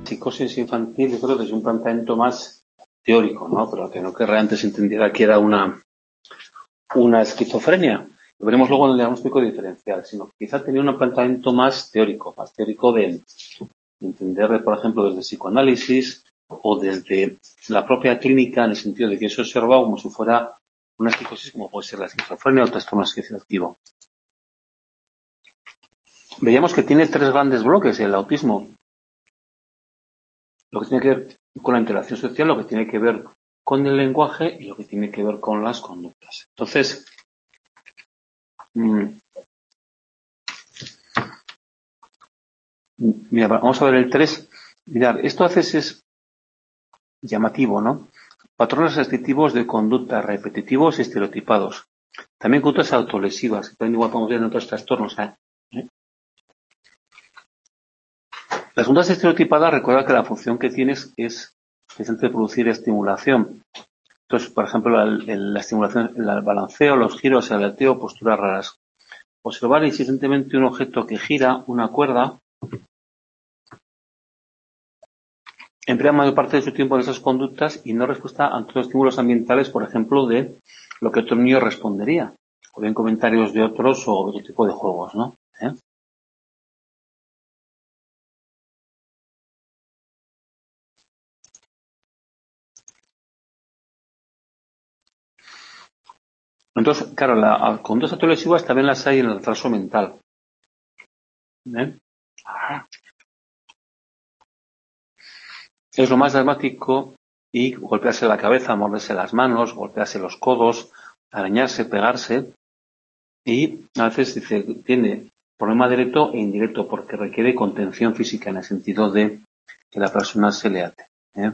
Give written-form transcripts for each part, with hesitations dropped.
psicosis infantil, yo creo que es un planteamiento más teórico, ¿no? Pero que no que realmente se entendiera que era una esquizofrenia. Lo veremos luego en el diagnóstico diferencial, sino que quizá tenía un planteamiento más teórico de entender, por ejemplo, desde psicoanálisis o desde la propia clínica, en el sentido de que se observa como si fuera una psicosis, como puede ser la esquizofrenia o trastorno asociativo. Veíamos que tiene tres grandes bloques el autismo. Lo que tiene que ver con la interacción social, lo que tiene que ver con el lenguaje y lo que tiene que ver con las conductas. Entonces, mira, vamos a ver el 3. Mirad, esto a veces es llamativo, ¿no? Patrones restrictivos de conducta repetitivos y estereotipados. También conductas autolesivas, que también igual podemos ver en otros trastornos. Las conductas estereotipadas, recuerda que la función que tienes es precisamente producir estimulación. Entonces, por ejemplo, la estimulación, el balanceo, los giros, el aleteo, posturas raras. Observar insistentemente un objeto que gira, una cuerda, emplea mayor parte de su tiempo en esas conductas y no respuesta ante los estímulos ambientales, por ejemplo, de lo que otro niño respondería, o bien comentarios de otros o otro tipo de juegos, ¿no? Entonces, claro, las conductas autolesivas también las hay en el retraso mental. Es lo más dramático y golpearse la cabeza, morderse las manos, golpearse los codos, arañarse, pegarse. Y a veces dice, tiene problema directo e indirecto porque requiere contención física en el sentido de que la persona se le ate.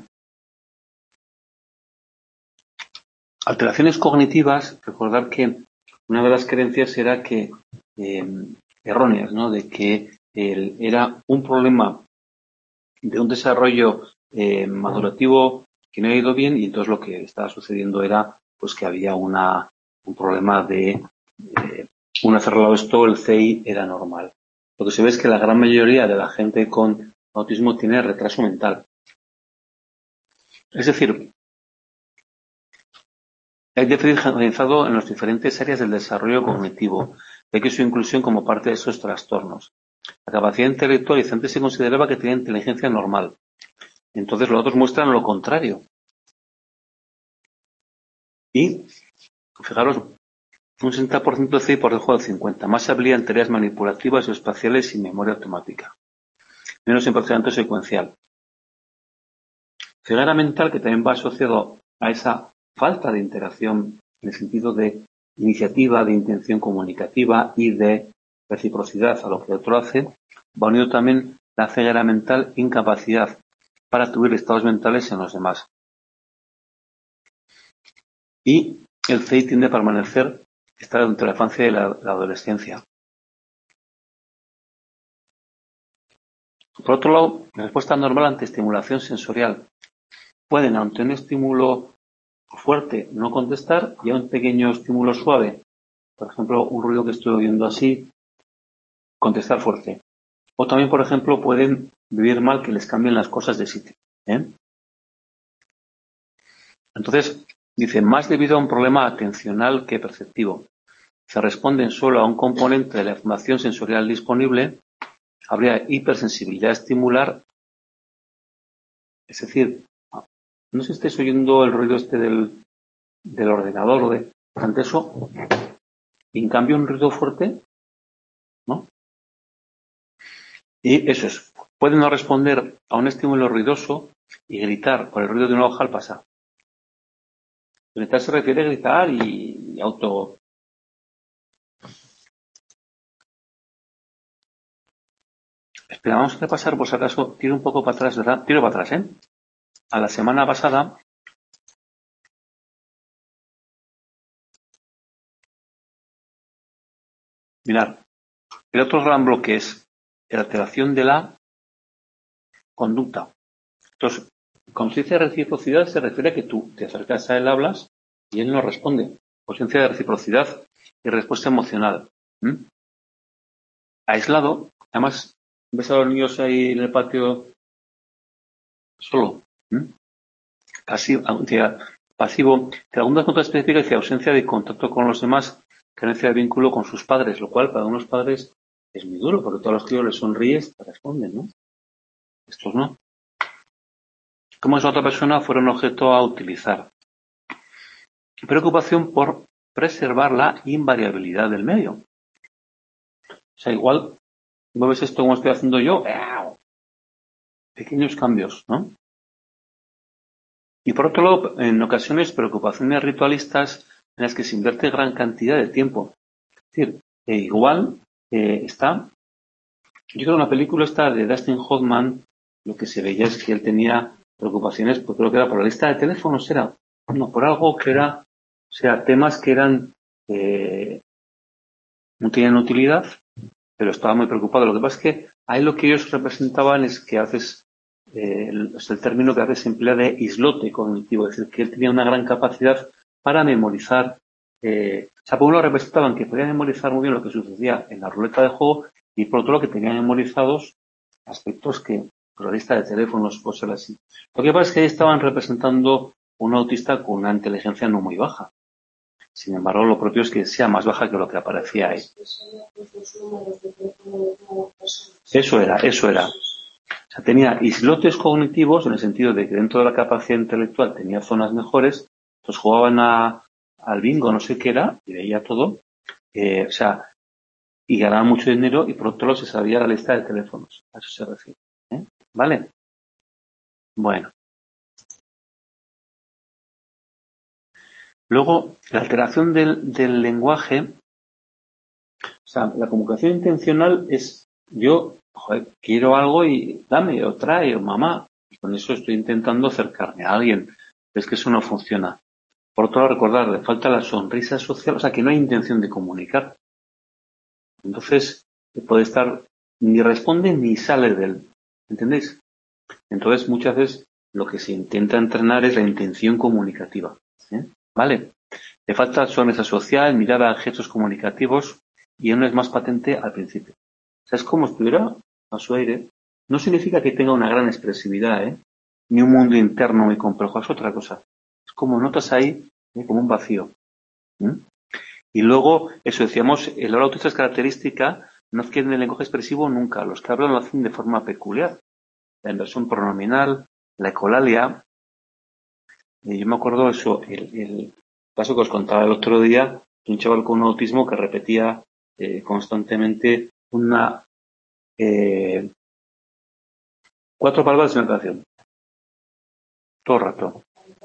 Alteraciones cognitivas, recordar que una de las creencias era que erróneas, ¿no? De que era un problema de un desarrollo madurativo que no ha ido bien y entonces lo que estaba sucediendo era pues que había un problema de una vez arreglado esto, el CI era normal. Lo que se ve es que la gran mayoría de la gente con autismo tiene retraso mental. Es decir, hay déficit generalizado en las diferentes áreas del desarrollo cognitivo, de que su inclusión como parte de esos trastornos. La capacidad intelectual y antes se consideraba que tenía inteligencia normal. Entonces los datos muestran lo contrario. Y, fijaros, un 60% de CI por debajo del 50%, más habilidad en tareas manipulativas o espaciales y memoria automática, menos en procesamiento secuencial. Ceguera mental, que también va asociado a esa falta de interacción en el sentido de iniciativa, de intención comunicativa y de reciprocidad a lo que el otro hace, va unido también la ceguera mental, incapacidad para atribuir estados mentales en los demás. Y el CI tiende a permanecer, estar entre la infancia y la adolescencia. Por otro lado, la respuesta normal ante estimulación sensorial pueden, ante un estímulo fuerte, no contestar, y a un pequeño estímulo suave, por ejemplo, un ruido que estoy oyendo así, contestar fuerte. O también, por ejemplo, pueden vivir mal que les cambien las cosas de sitio. Entonces, dice, más debido a un problema atencional que perceptivo. Se responden solo a un componente de la información sensorial disponible, habría hipersensibilidad estimular, es decir, no sé si estáis oyendo el ruido este del ordenador o de ante eso, y en cambio un ruido fuerte, ¿no? Y eso es, puede no responder a un estímulo ruidoso y gritar por el ruido de una hoja al pasar. Gritar se refiere a gritar y auto. Espera, vamos a repasar por si acaso, tiro un poco para atrás, ¿verdad? Tiro para atrás, ¿eh? A la semana pasada, mirad, el otro gran bloque es la alteración de la conducta. Entonces, cuando se dice reciprocidad, se refiere a que tú te acercas a él, hablas y él no responde. Ausencia de reciprocidad y respuesta emocional. Aislado, además, ves a los niños ahí en el patio solo. Pasivo, pasivo. De algunas notas específicas dice ausencia de contacto con los demás, carencia de vínculo con sus padres, lo cual para unos padres es muy duro, porque todos los críos les sonríes, te responden, ¿no? Estos no. Como esa otra persona fuera un objeto a utilizar. Preocupación por preservar la invariabilidad del medio. O sea, igual, ¿no ves esto como estoy haciendo yo? Pequeños cambios, ¿no? Y por otro lado, en ocasiones, preocupaciones ritualistas en las que se invierte gran cantidad de tiempo. Es decir, igual está, yo creo que en la película esta de Dustin Hoffman, lo que se veía es que él tenía preocupaciones, pues creo que era por la lista de teléfonos, no, por algo que era, o sea, temas que eran, no tenían utilidad, pero estaba muy preocupado. Lo que pasa es que ahí lo que ellos representaban es que haces, es el término que a veces se emplea de islote cognitivo, es decir, que él tenía una gran capacidad para memorizar. O sea, por un lado representaban que podía memorizar muy bien lo que sucedía en la ruleta de juego y por otro lado que tenía memorizados aspectos que, por la lista de teléfonos, cosas así. Lo que pasa es que ahí estaban representando un autista con una inteligencia no muy baja. Sin embargo, lo propio es que sea más baja que lo que aparecía ahí. Eso era. O sea, tenía islotes cognitivos en el sentido de que dentro de la capacidad intelectual tenía zonas mejores, pues jugaban al bingo, no sé qué era, y veía todo, o sea, y ganaba mucho dinero y por otro lado se sabía la lista de teléfonos. A eso se refiere. ¿Vale? Bueno. Luego, la alteración del lenguaje, o sea, la comunicación intencional es yo, quiero algo y dame, o trae, o mamá. Y con eso estoy intentando acercarme a alguien. Es que eso no funciona. Por otro lado, recordar, le falta la sonrisa social, o sea, que no hay intención de comunicar. Entonces, puede estar, ni responde ni sale de él. ¿Entendéis? Entonces, muchas veces lo que se intenta entrenar es la intención comunicativa. ¿Vale? Le falta sonrisa social, mirada a gestos comunicativos y no es más patente al principio. O sea, es como si estuviera a su aire. No significa que tenga una gran expresividad, ni un mundo interno muy complejo, es otra cosa. Es como notas ahí, como un vacío. Y luego, eso decíamos, el habla autista es característica, no adquieren el lenguaje expresivo nunca. Los que hablan lo hacen de forma peculiar. La inversión pronominal, la ecolalia. Yo me acuerdo eso, el caso que os contaba el otro día, de un chaval con un autismo que repetía constantemente 4 palabras de una canción. Todo el rato.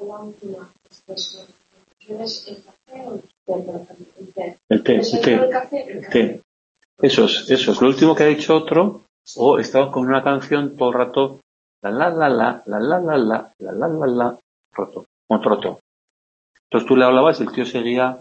El té. Eso es. Lo último que ha dicho otro, o estaba con una canción todo el rato, la, roto, un troto. Entonces tú le hablabas y el tío seguía,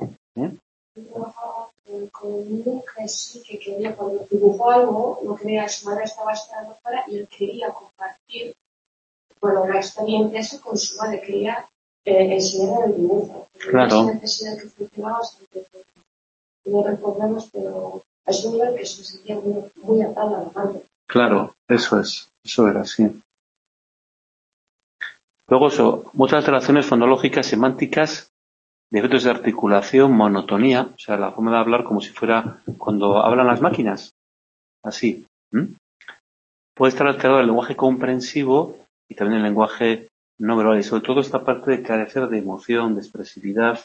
Conmigo que sí, que quería, cuando dibujó algo, no quería, su madre estaba esperando fuera y él quería compartir, bueno, la experiencia esa con su madre, quería enseñar el dibujo. Claro. Esa necesidad que funcionaba bastante. No recordamos, pero es un nivel que se sentía muy atado a la madre. Claro, eso era así. Luego muchas alteraciones fonológicas, semánticas, defectos de articulación, monotonía, o sea, la forma de hablar como si fuera cuando hablan las máquinas, así. Puede estar alterado el lenguaje comprensivo y también el lenguaje no verbal, y sobre todo esta parte de carecer de emoción, de expresividad,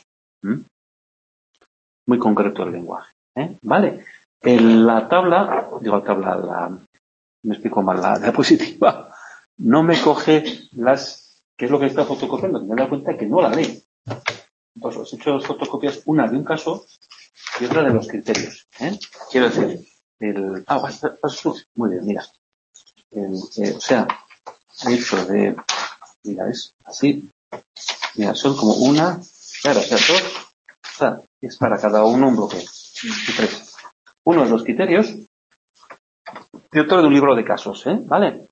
muy concreto el lenguaje. Vale. En la tabla, me explico mal, la diapositiva, no me coge ¿qué es lo que está fotocopiando? Me he dado cuenta que no la lee. Entonces, os he hecho dos fotocopias, una de un caso y otra de los criterios. Quiero decir, muy bien, mira. O sea, he hecho mira, es así. Mira, son como una, claro, o sea, dos, o sea, es para cada uno un bloque. Y 3. Uno de los criterios y otro de un libro de casos, ¿vale?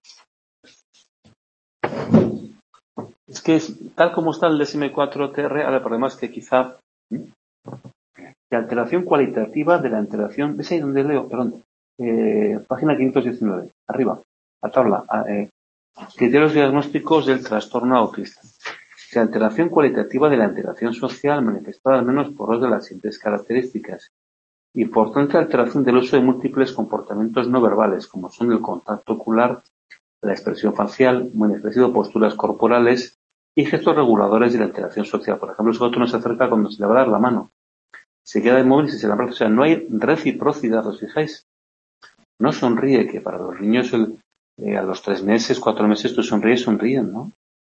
Es que tal como está el DSM-4-TR, ahora el problema es que quizá de alteración cualitativa de la alteración, ¿ves ahí donde leo? Perdón, página 519, arriba, la tabla, Criterios diagnósticos del trastorno autista. La alteración cualitativa de la interacción social manifestada al menos por dos de las siguientes características. Importante alteración del uso de múltiples comportamientos no verbales, como son el contacto ocular, la expresión facial, muy expresivo, posturas corporales y gestos reguladores de la interacción social. Por ejemplo, el sujeto no se acerca cuando se le va a dar la mano. Se queda inmóvil si se le abraza. O sea, no hay reciprocidad, ¿os fijáis? No sonríe, que para los niños a los 3 meses, 4 meses, tú sonríen, ¿no?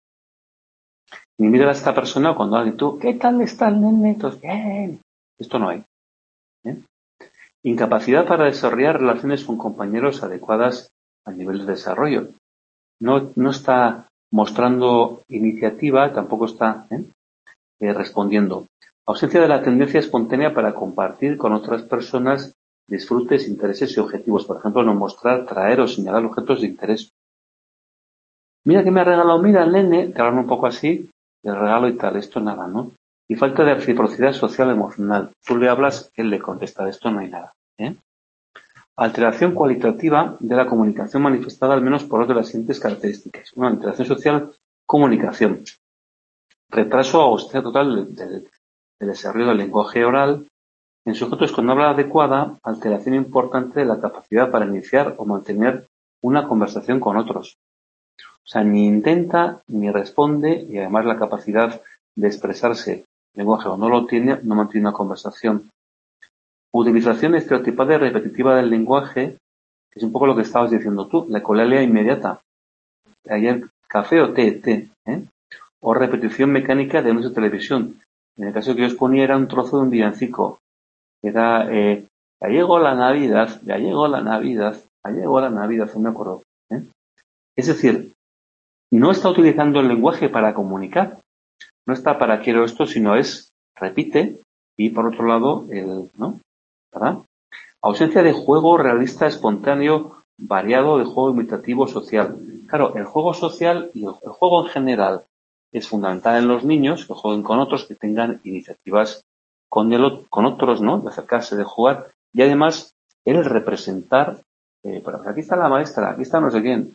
Ni mira a esta persona cuando alguien, tú, ¿qué tal está el nene? Entonces, bien. Esto no hay. ¿eh? Incapacidad para desarrollar relaciones con compañeros adecuadas a nivel de desarrollo. No está mostrando iniciativa, tampoco está respondiendo. Ausencia de la tendencia espontánea para compartir con otras personas disfrutes, intereses y objetivos. Por ejemplo, no mostrar, traer o señalar objetos de interés. Mira que me ha regalado, mira el nene, te hablan un poco así, el regalo y tal, esto nada, ¿no? Y falta de reciprocidad social emocional. Tú le hablas, él le contesta, de esto no hay nada. Alteración cualitativa de la comunicación manifestada al menos por dos de las siguientes características. Una, alteración social, comunicación. Retraso o ausencia total del desarrollo del lenguaje oral. En sujetos con habla adecuada, alteración importante de la capacidad para iniciar o mantener una conversación con otros. O sea, ni intenta ni responde y además la capacidad de expresarse en lenguaje o no lo tiene, no mantiene una conversación. Utilización estereotipada y repetitiva del lenguaje, que es un poco lo que estabas diciendo tú, la ecolalia inmediata. Ayer, café o té, o repetición mecánica de anuncios de televisión. En el caso que yo os ponía era un trozo de un villancico. Era, ya llegó la Navidad, ya llegó la Navidad, ya llegó la Navidad, no me acuerdo. Es decir, no está utilizando el lenguaje para comunicar, no está para quiero esto, sino repite, y por otro lado, ¿no? ¿Verdad? Ausencia de juego realista, espontáneo, variado, de juego imitativo social. Claro, el juego social y el juego en general es fundamental en los niños, que jueguen con otros, que tengan iniciativas con otros, ¿no? De acercarse, de jugar. Y además, el representar, pues aquí está la maestra, aquí está no sé quién.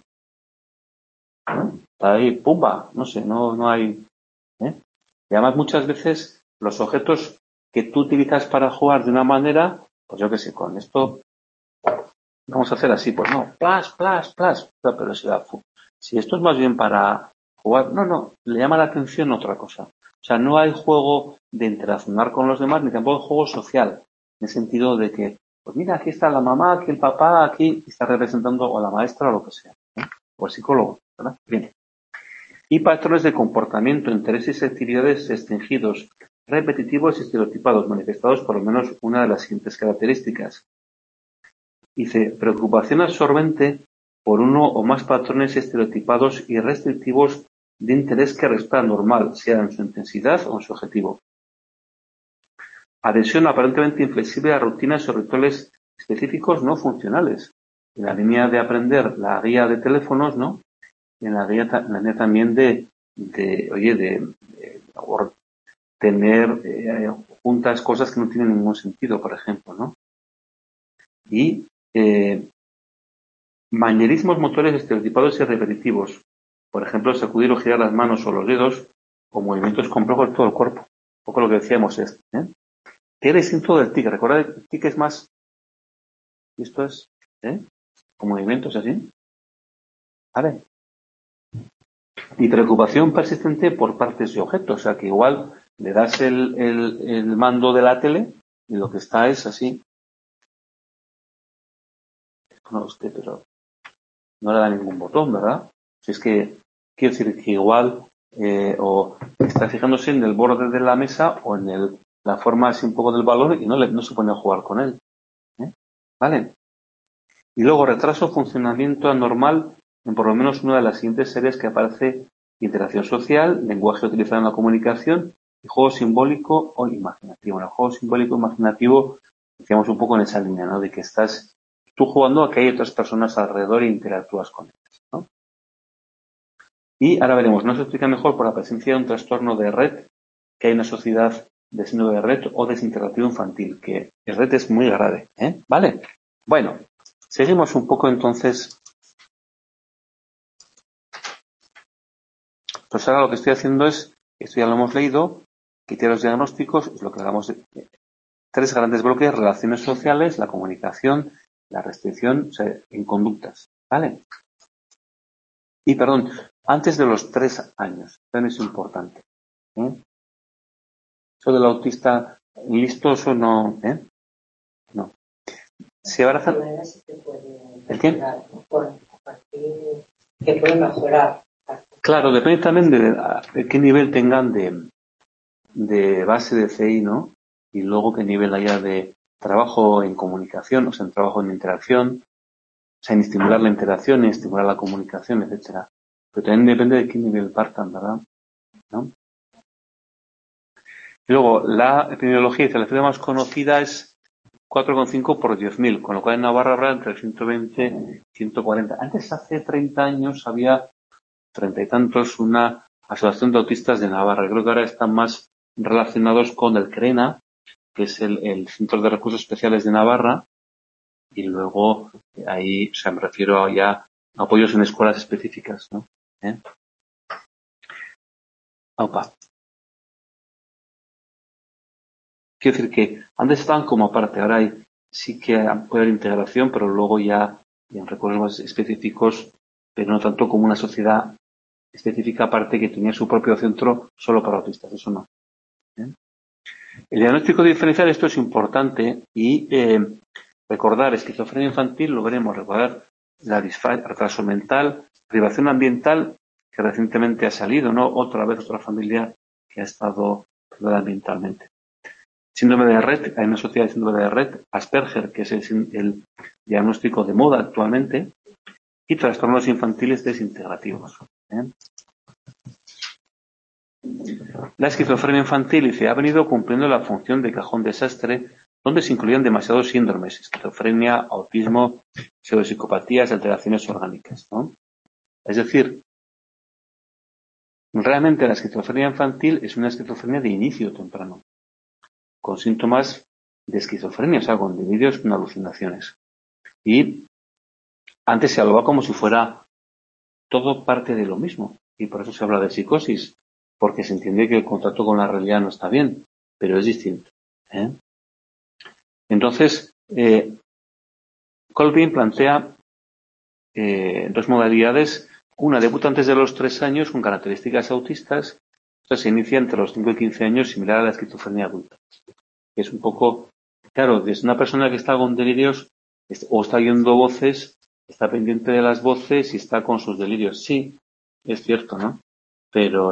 ¿no? Está ahí, pumba, no sé, no hay. Y además muchas veces los objetos que tú utilizas para jugar de una manera, pues yo qué sé, con esto vamos a hacer así, pues no, plas. Pero si esto es más bien para jugar, no, le llama la atención otra cosa. O sea, no hay juego de interaccionar con los demás, ni tampoco juego social, en el sentido de que, pues mira, aquí está la mamá, aquí el papá, aquí está representando o la maestra o lo que sea, o el psicólogo, ¿verdad? Bien. Y patrones de comportamiento, intereses y actividades restringidos, repetitivos y estereotipados, manifestados por lo menos una de las siguientes características. Dice, preocupación absorbente por uno o más patrones estereotipados y restrictivos de interés que resulta normal, sea en su intensidad o en su objetivo. Adhesión aparentemente inflexible a rutinas o rituales específicos no funcionales. En la línea de aprender la guía de teléfonos, ¿no? En la línea también de tener juntas cosas que no tienen ningún sentido, por ejemplo, ¿no? Y manierismos motores estereotipados y repetitivos. Por ejemplo, sacudir o girar las manos o los dedos o movimientos complejos de todo el cuerpo. Un poco lo que decíamos es, ¿qué es distinto del tic? Recordad, el tic es más, y esto es, con movimientos así. ¿Vale? Y preocupación persistente por partes y objetos. O sea, que igual le das el mando de la tele y lo que está es así. No, usted, pero no le da ningún botón, ¿verdad? Si es que, quiero decir que igual, o está fijándose en el borde de la mesa o en la forma así un poco del balón y no se pone a jugar con él. ¿Vale? Y luego retraso funcionamiento anormal en por lo menos una de las siguientes series que aparece: interacción social, lenguaje utilizado en la comunicación y juego simbólico o imaginativo. En el juego simbólico e imaginativo decíamos un poco en esa línea, ¿no? De que estás tú jugando a que hay otras personas alrededor e interactúas con ellas, ¿no? Y ahora veremos, no se explica mejor por la presencia de un trastorno de red, que hay una sociedad de síndrome de red o desintegración infantil, que el red es muy grave, ¿vale? Bueno, seguimos un poco entonces Pues ahora lo que estoy haciendo es, esto ya lo hemos leído, criterios diagnósticos, es lo que hablamos de 3 grandes bloques: relaciones sociales, la comunicación, la restricción, o sea, en conductas, ¿vale? Y perdón, antes de los 3 años, también es importante, ¿eh? Eso del autista listo, eso no, no. Se abraza. ¿El qué? Que puede mejorar. Claro, depende también de qué nivel tengan de base de CI, ¿no? Y luego qué nivel haya de trabajo en comunicación, o sea, en trabajo en interacción, o sea, en estimular la interacción, en estimular la comunicación, etcétera. Pero también depende de qué nivel partan, ¿verdad? ¿No? Y luego, la epidemiología dice, la cifra más conocida es 4,5 por 10.000, con lo cual en Navarra habrá entre 120 y 140. Antes, hace 30 años, había 30 y tantos una asociación de autistas de Navarra. Creo que ahora están más relacionados con el CRENA, que es el Centro de Recursos Especiales de Navarra, y luego ahí, o sea, me refiero a ya apoyos en escuelas específicas, ¿no? Opa. Quiero decir que antes estaban como aparte, ahora sí que puede haber integración, pero luego ya en recursos más específicos, pero no tanto como una sociedad específica aparte que tenía su propio centro solo para autistas, eso no. El diagnóstico diferencial, esto es importante y recordar esquizofrenia infantil, lo veremos, recordar retraso mental, privación ambiental, que recientemente ha salido, ¿no? Otra vez otra familia que ha estado privada ambientalmente. Síndrome de Rett, hay una sociedad de síndrome de Rett, Asperger, que es el diagnóstico de moda actualmente, y trastornos infantiles desintegrativos. La esquizofrenia infantil ha venido cumpliendo la función de cajón desastre, donde se incluían demasiados síndromes: esquizofrenia, autismo, pseudopsicopatías, alteraciones orgánicas, ¿no? Es decir, realmente la esquizofrenia infantil es una esquizofrenia de inicio temprano, con síntomas de esquizofrenia, o sea, con delirios, con alucinaciones. Y antes se hablaba como si fuera todo parte de lo mismo, y por eso se habla de psicosis, porque se entiende que el contacto con la realidad no está bien, pero es distinto. Entonces, Colvin plantea 2 modalidades. Una debuta antes de los 3 años con características autistas. Otra se inicia entre los 5 y 15 años, similar a la esquizofrenia adulta. Es un poco, claro, desde una persona que está con delirios o está oyendo voces, está pendiente de las voces y está con sus delirios. Sí, es cierto, ¿no? Pero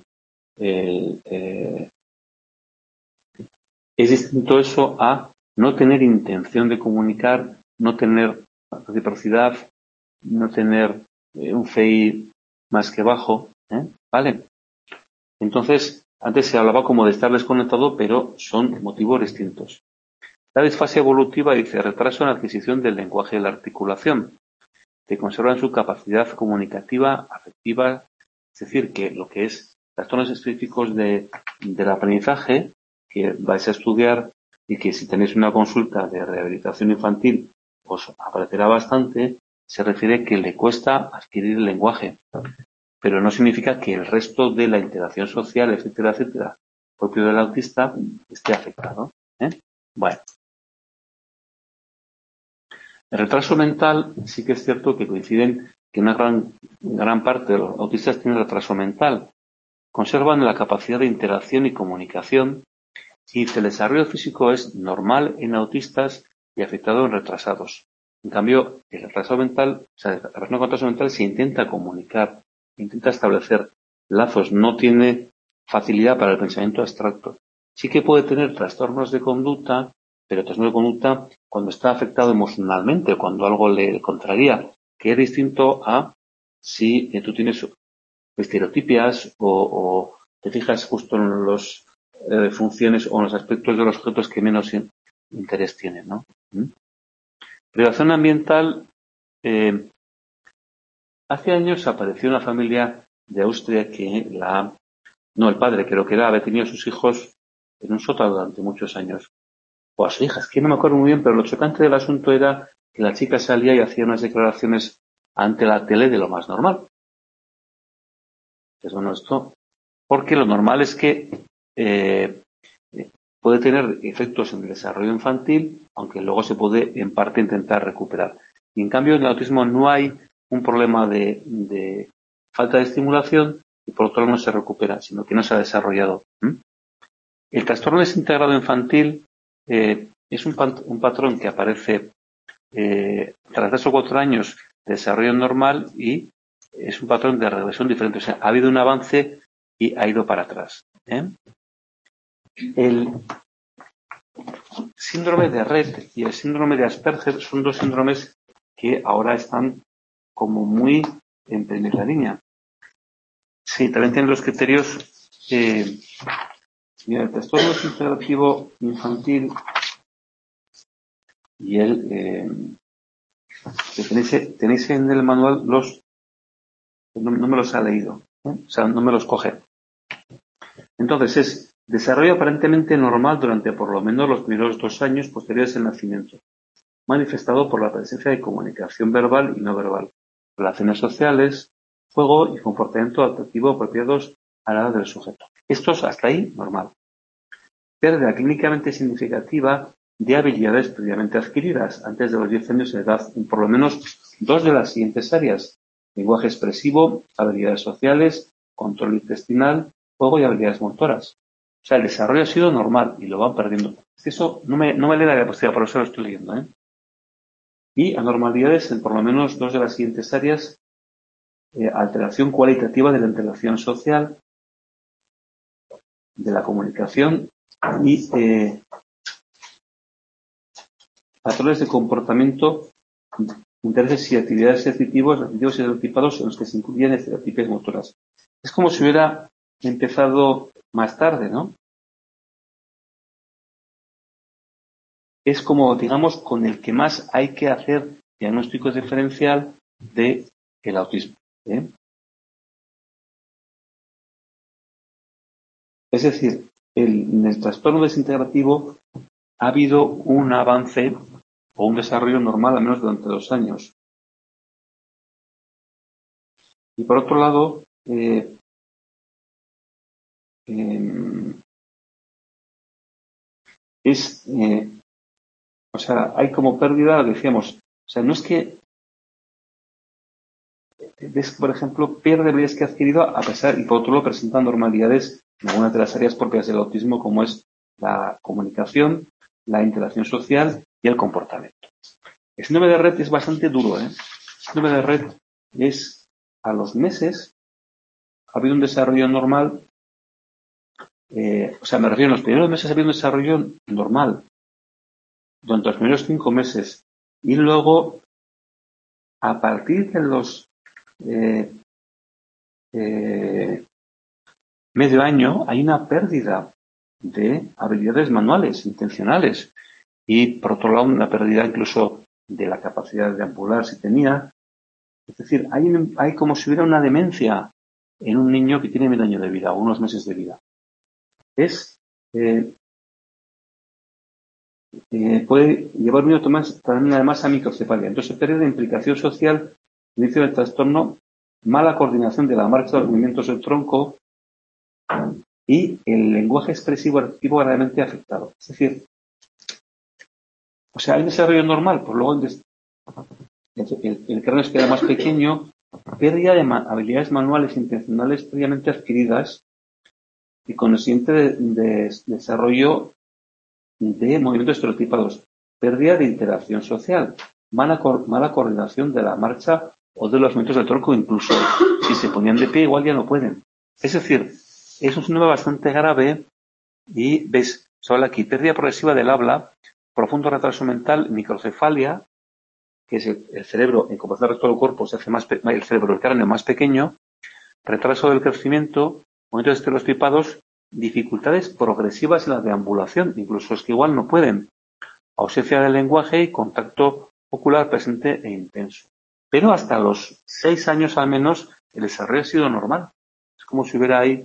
es distinto eso a no tener intención de comunicar, no tener reciprocidad, no tener un FEI más que bajo, ¿vale? Entonces, antes se hablaba como de estar desconectado, pero son motivos distintos. La disfasia evolutiva dice retraso en la adquisición del lenguaje y la articulación, que conservan su capacidad comunicativa, afectiva, es decir, que lo que es trastornos específicos del aprendizaje que vais a estudiar y que si tenéis una consulta de rehabilitación infantil os aparecerá bastante, se refiere que le cuesta adquirir el lenguaje, pero no significa que el resto de la interacción social, etcétera, etcétera, propio del autista, esté afectado. Bueno. El retraso mental sí que es cierto que coinciden que una gran parte de los autistas tienen retraso mental. Conservan la capacidad de interacción y comunicación y el desarrollo físico es normal en autistas y afectado en retrasados. En cambio, el retraso mental, o sea, la persona con retraso mental se intenta comunicar, intenta establecer lazos, no tiene facilidad para el pensamiento abstracto. Sí que puede tener trastornos de conducta, pero trastorno de conducta cuando está afectado emocionalmente, cuando algo le contraría, que es distinto a si tú tienes estereotipias o te fijas justo en las funciones o en los aspectos de los objetos que menos interés tienen, ¿no? Privación ambiental. Hace años apareció una familia de Austria que el padre creo que había tenido a sus hijos en un sótano durante muchos años. O a su hija, es que no me acuerdo muy bien, pero lo chocante del asunto era que la chica salía y hacía unas declaraciones ante la tele de lo más normal. Entonces, bueno, esto, porque lo normal es que puede tener efectos en el desarrollo infantil, aunque luego se puede en parte intentar recuperar. Y en cambio, en el autismo no hay un problema de falta de estimulación y por otro lado no se recupera, sino que no se ha desarrollado. El trastorno desintegrado infantil es un patrón que aparece tras 3 o 4 años de desarrollo normal y es un patrón de regresión diferente. O sea, ha habido un avance y ha ido para atrás. El síndrome de Rett y el síndrome de Asperger son 2 síndromes que ahora están como muy en primera línea. Sí, también tienen los criterios. Mira, el trastorno desintegrativo infantil y el tenéis en el manual los. No me los ha leído, o sea, no me los coge. Entonces es desarrollo aparentemente normal durante por lo menos los primeros 2 años posteriores al nacimiento, manifestado por la presencia de comunicación verbal y no verbal, relaciones sociales, juego y comportamiento adaptativo apropiados a la edad del sujeto. Estos hasta ahí normal. Pérdida clínicamente significativa de habilidades previamente adquiridas antes de los 10 años de edad en por lo menos 2 de las siguientes áreas: lenguaje expresivo, habilidades sociales, control intestinal, juego y habilidades motoras. O sea, el desarrollo ha sido normal y lo van perdiendo. Eso no me lee la diapositiva, por eso lo estoy leyendo. Y anormalidades en por lo menos 2 de las siguientes áreas: alteración cualitativa de la interacción social, de la comunicación y patrones de comportamiento, intereses y actividades sensitivos, repetitivos y estereotipados en los que se incluyen estereotipos motoras. Es como si hubiera empezado más tarde, ¿no? Es como, digamos, con el que más hay que hacer diagnóstico diferencial de el autismo. Es decir, en el trastorno desintegrativo ha habido un avance o un desarrollo normal al menos durante 2 años. Y por otro lado, o sea, hay como pérdida, decíamos, o sea, no es que ves, por ejemplo, pierde habilidades que ha adquirido a pesar, y por otro lado presenta normalidades en algunas de las áreas propias del autismo, como es la comunicación, la interacción social y el comportamiento. El síndrome de Rett es bastante duro, El síndrome de Rett es, a los meses, ha habido un desarrollo normal, o sea, me refiero, en los primeros meses ha habido un desarrollo normal, durante los primeros 5 meses, y luego, a partir de los medio año, hay una pérdida de habilidades manuales, intencionales, y por otro lado, una pérdida incluso de la capacidad de ambular si tenía. Es decir, hay como si hubiera una demencia en un niño que tiene 1.000 años de vida o unos meses de vida. Puede llevar un minuto más también además a microcefalia. Entonces, pérdida de implicación social, inicio del trastorno, mala coordinación de la marcha de los movimientos del tronco y el lenguaje expresivo activo gravemente afectado. Es decir, o sea, hay desarrollo normal, pues luego el cráneo queda más pequeño, pérdida de habilidades manuales intencionales previamente adquiridas y consciente de desarrollo de movimientos estereotipados, pérdida de interacción social, mala coordinación de la marcha o de los movimientos del tronco, incluso si se ponían de pie igual ya no pueden. Es decir, es un síndrome bastante grave y ves, se habla aquí, pérdida progresiva del habla, profundo retraso mental, microcefalia, que es el cerebro, en comparación al resto del cuerpo, se hace el cerebro, el cráneo más pequeño, retraso del crecimiento, movimientos estereotipados, dificultades progresivas en la deambulación, incluso es que igual no pueden, ausencia del lenguaje y contacto ocular presente e intenso. Pero hasta los 6 años al menos el desarrollo ha sido normal. Es como si hubiera ahí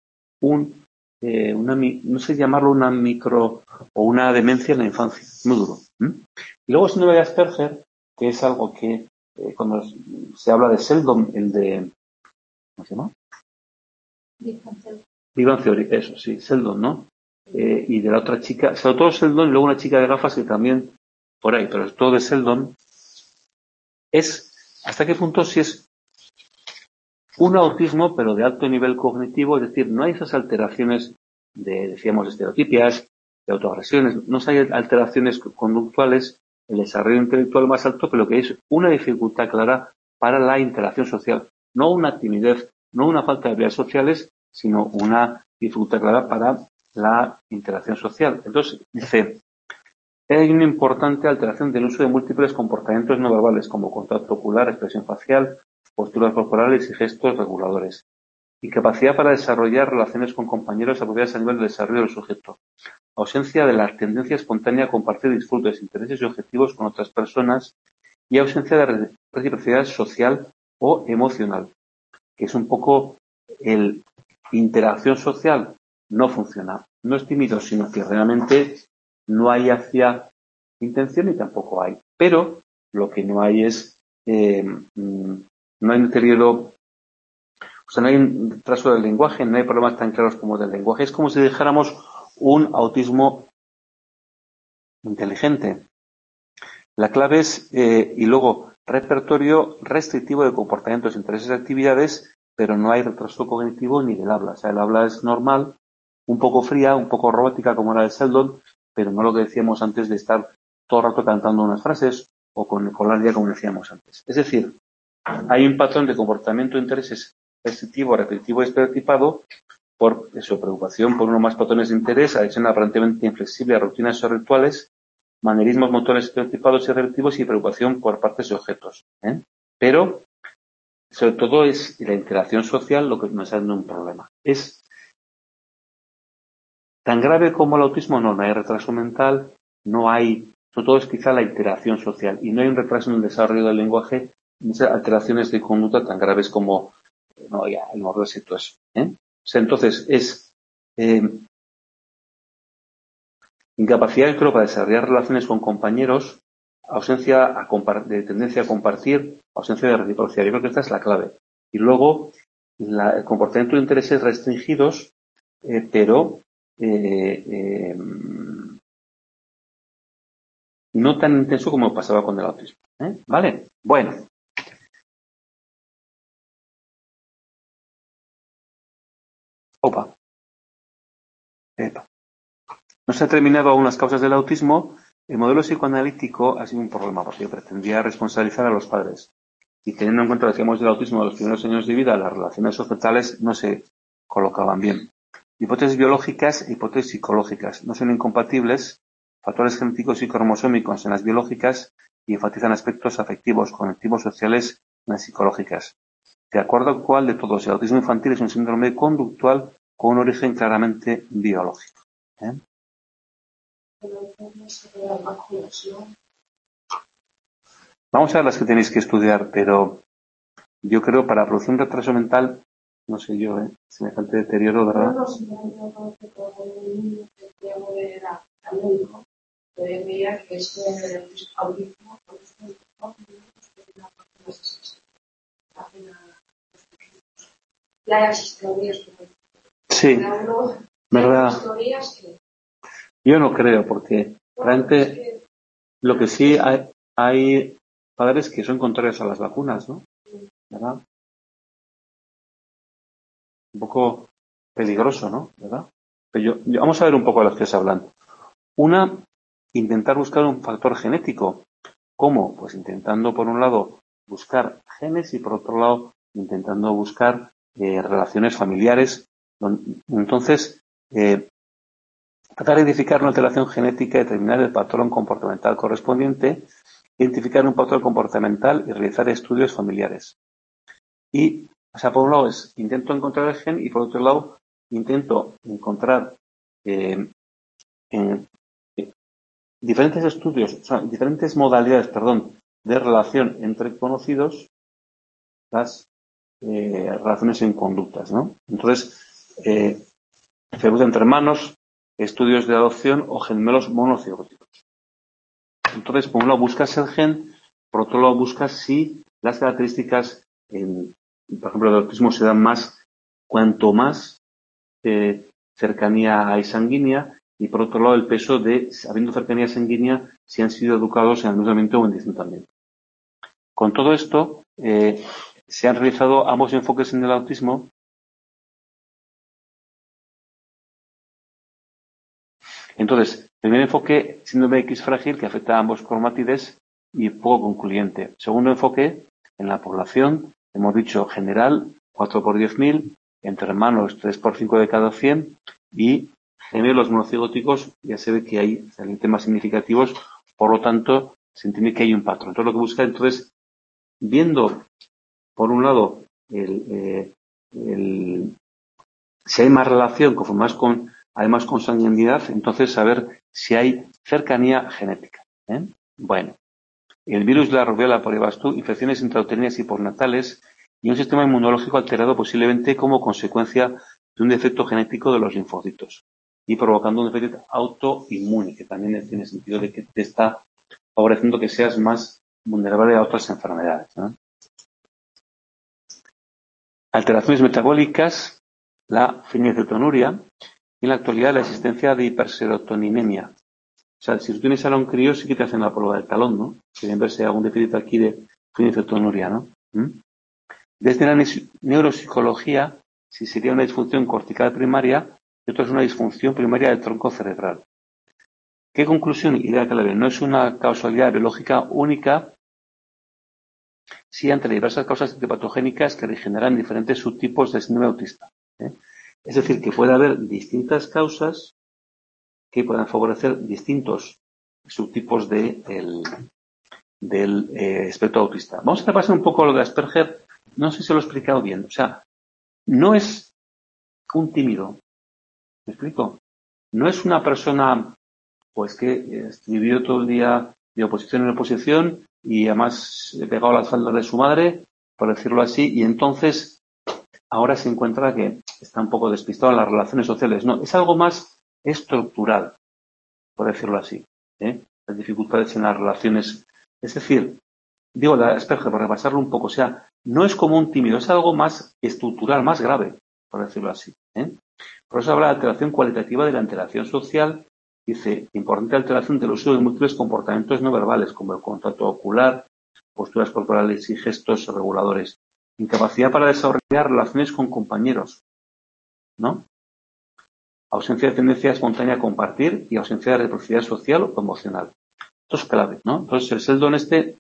no sé llamarlo una micro o una demencia en la infancia. Muy duro. Y luego síndrome de Asperger, que es algo que cuando se habla de Sheldon, el de, ¿cómo se llama? Big Bang Theory, eso, sí, Sheldon, ¿no? Y de la otra chica, sobre todo Sheldon y luego una chica de gafas que también por ahí, pero todo de Sheldon es hasta qué punto si es un autismo, pero de alto nivel cognitivo, es decir, no hay esas alteraciones decíamos, estereotipias, de autoagresiones, no hay alteraciones conductuales, el desarrollo intelectual más alto, pero que es una dificultad clara para la interacción social. No una timidez, no una falta de habilidades sociales, sino una dificultad clara para la interacción social. Entonces, dice, hay una importante alteración del uso de múltiples comportamientos no verbales, como contacto ocular, expresión facial, posturas corporales y gestos reguladores. Incapacidad para desarrollar relaciones con compañeros apropiadas a nivel de desarrollo del sujeto. Ausencia de la tendencia espontánea a compartir disfrutes, intereses y objetivos con otras personas y ausencia de reciprocidad social o emocional, que es un poco el interacción social no funciona. No es tímido, sino que realmente no hay hacia intención y tampoco hay. Pero lo que no hay es, no hay deterioro, o sea, no hay un retraso del lenguaje, no hay problemas tan claros como del lenguaje. Es como si dijéramos un autismo inteligente. La clave es, y luego, repertorio restrictivo de comportamientos, intereses y actividades, pero no hay retraso cognitivo ni del habla. O sea, el habla es normal, un poco fría, un poco robótica como la de Sheldon, pero no lo que decíamos antes de estar todo el rato cantando unas frases o con el día como decíamos antes. Es decir, hay un patrón de comportamiento de intereses restrictivo, repetitivo y estereotipado por su preocupación por uno más patrones de interés, adicción aparentemente inflexible a rutinas o rituales, manierismos motores estereotipados y repetitivos y preocupación por partes de objetos. Pero, sobre todo, es la interacción social lo que nos está dando un problema. ¿Es tan grave como el autismo? No, no hay retraso mental, no hay, sobre todo es quizá la interacción social y no hay un retraso en el desarrollo del lenguaje, ni esas alteraciones de conducta tan graves como no, ya, el morderse y todo eso. O sea, entonces, es incapacidad, yo creo, para desarrollar relaciones con compañeros, ausencia de tendencia a compartir, ausencia de reciprocidad. Yo creo que esta es la clave. Y luego, el comportamiento de intereses restringidos, pero no tan intenso como pasaba con el autismo. ¿Vale? Bueno. Opa. Epa. No se ha terminado aún las causas del autismo. El modelo psicoanalítico ha sido un problema porque pretendía responsabilizar a los padres. Y teniendo en cuenta, decíamos, del autismo de los primeros años de vida, las relaciones sociales no se colocaban bien. Hipótesis biológicas e hipótesis psicológicas no son incompatibles. Factores genéticos y cromosómicos en las biológicas y enfatizan aspectos afectivos, cognitivos, sociales en las psicológicas. De acuerdo con cuál de todos, el autismo infantil es un síndrome conductual con un origen claramente biológico. Vamos a ver las que tenéis que estudiar, pero yo creo para producir un retraso mental, no sé yo, semejante deterioro, ¿verdad? No, simplemente con un niño que quiero ver al médico, que veía que es autismo, las teorías que sí, ¿verdad? Yo no creo, porque realmente lo que sí hay padres que son contrarios a las vacunas, ¿no? ¿Verdad? Un poco peligroso, ¿no? ¿Verdad? Pero vamos a ver un poco de las que se hablan. Una, intentar buscar un factor genético. ¿Cómo? Pues intentando, por un lado, buscar genes y, por otro lado, intentando buscar relaciones familiares. Entonces, tratar de identificar una alteración genética, determinar el patrón comportamental correspondiente, identificar un patrón comportamental y realizar estudios familiares. Y, o sea, por un lado intento encontrar el gen y por otro lado intento encontrar en diferentes estudios, o sea, diferentes modalidades, de relación entre conocidos, las relaciones en conductas, ¿no? Entonces, se busca entre hermanos, estudios de adopción o gemelos monocigóticos. Entonces, por un lado buscas el gen, por otro lado buscas si las características, por ejemplo, del autismo se dan más cuanto más cercanía hay sanguínea, y por otro lado el peso de, habiendo cercanía sanguínea, si han sido educados en el mismo ambiente o en distinto ambiente. Con todo esto, se han realizado ambos enfoques en el autismo. Entonces, primer enfoque, síndrome X frágil, que afecta a ambos cromátides y poco concluyente. Segundo enfoque, en la población, hemos dicho general, 4 por 10.000, entre hermanos 3 por 5 de cada 100, y gemelos monocigóticos, ya se ve que hay temas significativos, por lo tanto, se entiende que hay un patrón. Entonces, lo que busca, entonces, viendo, por un lado, si hay más relación, además con sanguinidad, entonces saber si hay cercanía genética. Bueno, el virus de la rubiola poliobastú, infecciones intrauterinas y postnatales y un sistema inmunológico alterado posiblemente como consecuencia de un defecto genético de los linfocitos y provocando un defecto autoinmune, que también tiene sentido de que te está favoreciendo que seas más vulnerable a otras enfermedades, ¿no? Alteraciones metabólicas, la fenilcetonuria y en la actualidad la existencia de hiperserotoninemia. O sea, si tú tienes ahora un crío, sí que te hacen la prueba del talón, ¿no? Quieren ver si hay algún déficit aquí de fenilcetonuria, ¿no? Desde la neuropsicología, si sería una disfunción cortical primaria, y otra es una disfunción primaria del tronco cerebral. ¿Qué conclusión? Idea clave. No es una causalidad biológica única, sí entre diversas causas patogénicas que generan diferentes subtipos de síndrome autista. Es decir, que puede haber distintas causas que puedan favorecer distintos subtipos del espectro autista. Vamos a repasar un poco lo de Asperger. No sé si lo he explicado bien. O sea, no es un tímido. ¿Me explico? No es una persona pues que vivió todo el día de oposición en oposición y además pegado a las faldas de su madre, por decirlo así, y entonces ahora se encuentra que está un poco despistado en las relaciones sociales. No, es algo más estructural, por decirlo así. Las dificultades en las relaciones. Es decir, digo la Asperger, para repasarlo un poco, o sea, no es como un tímido, es algo más estructural, más grave, por decirlo así. Por eso habla de alteración cualitativa de la interacción social. Dice, importante alteración del uso de múltiples comportamientos no verbales, como el contacto ocular, posturas corporales y gestos reguladores. Incapacidad para desarrollar relaciones con compañeros, ¿no? Ausencia de tendencia espontánea a compartir y ausencia de reciprocidad social o emocional. Esto es clave, ¿no? Entonces, el Sheldon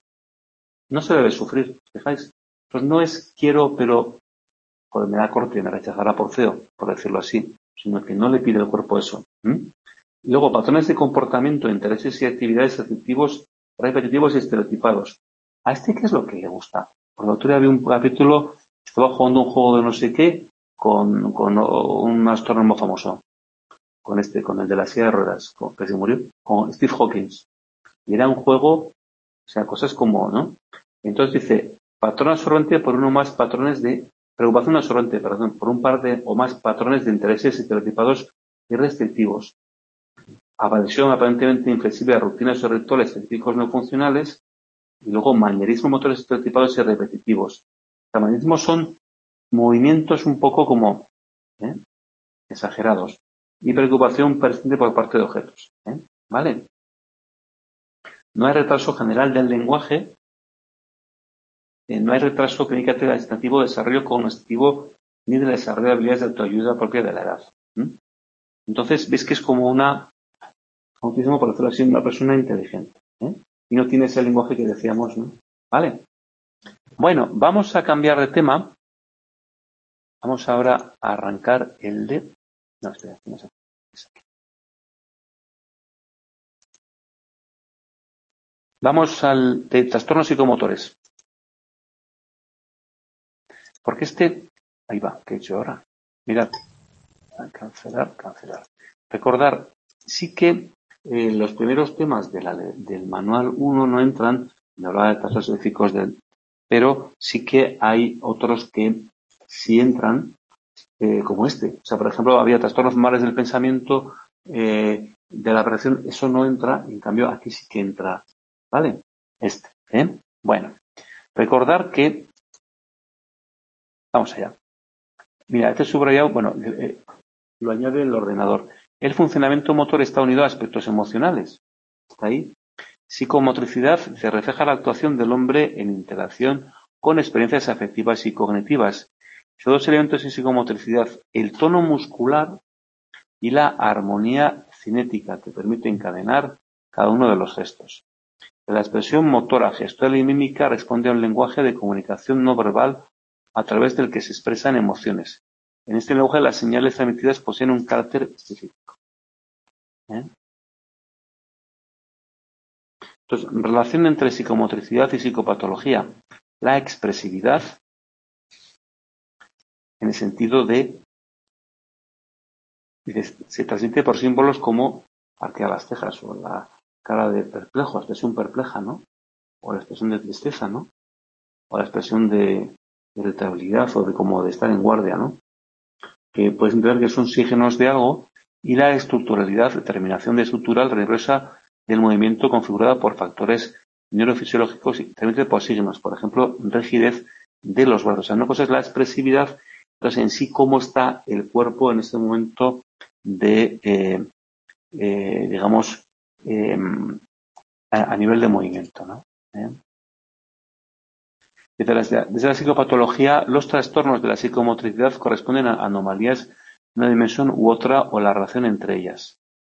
no se debe sufrir, ¿fijáis? Entonces, no es quiero, pero joder, me da corte, me rechazará por feo, por decirlo así, sino que no le pide el cuerpo eso. Luego, patrones de comportamiento, intereses y actividades afectivos repetitivos y estereotipados. ¿A este qué es lo que le gusta? Por el otro día había un capítulo, estaba jugando un juego de no sé qué con un astrónomo famoso, con el de la silla de ruedas, que se murió, con Steve Hawkins. Y era un juego, o sea, cosas como, ¿no? Entonces dice, patrón absorbente por uno más patrones de preocupación absorbente, perdón, por un par de o más patrones de intereses estereotipados y restrictivos. Aversión aparentemente inflexible a rutinas o rituales específicos no funcionales, y luego manierismo, motores estereotipados y repetitivos. Los manierismos son movimientos un poco como exagerados y preocupación persistente por parte de objetos. ¿Vale? No hay retraso general del lenguaje, no hay retraso clínicamente adaptativo de desarrollo cognitivo ni de desarrollo de habilidades de autoayuda propia de la edad. Entonces, ves que es como autismo, por decirlo así, una persona inteligente. Y no tiene ese lenguaje que decíamos, ¿no? ¿Vale? Bueno, vamos a cambiar de tema. Vamos ahora a arrancar el de... No, espera, no sé. Vamos al de trastornos psicomotores. Porque ahí va, ¿qué he hecho ahora? Mirad. Cancelar. Recordar, sí que los primeros temas del manual 1 no entran, me hablaba de trastornos específicos pero sí que hay otros que sí entran, como este. O sea, por ejemplo, había trastornos normales del pensamiento, de la percepción, eso no entra, en cambio aquí sí que entra, ¿vale? Bueno, recordar que, vamos allá, Mira, este subrayado, bueno, lo añade el ordenador. El funcionamiento motor está unido a aspectos emocionales. ¿Está ahí? Psicomotricidad se refleja la actuación del hombre en interacción con experiencias afectivas y cognitivas. Son dos elementos en psicomotricidad: el tono muscular y la armonía cinética, que permite encadenar cada uno de los gestos. La expresión motora, gestual y mímica responde a un lenguaje de comunicación no verbal a través del que se expresan emociones. En este lenguaje, las señales emitidas poseen un carácter específico. Entonces, relación entre psicomotricidad y psicopatología. La expresividad, en el sentido de, se transmite por símbolos como arquear las cejas o la cara de perplejo, la expresión perpleja, ¿no? O la expresión de tristeza, ¿no? O la expresión de irritabilidad o de como de estar en guardia, ¿no? Que puedes entender que son signos de algo, y la estructuralidad, determinación de estructura rigurosa del movimiento configurada por factores neurofisiológicos y también por signos, por ejemplo, rigidez de los brazos. O sea, una cosa es la expresividad, entonces en sí cómo está el cuerpo en este momento de, digamos, a nivel de movimiento, ¿no? Desde la psicopatología, los trastornos de la psicomotricidad corresponden a anomalías de una dimensión u otra o la relación entre ellas.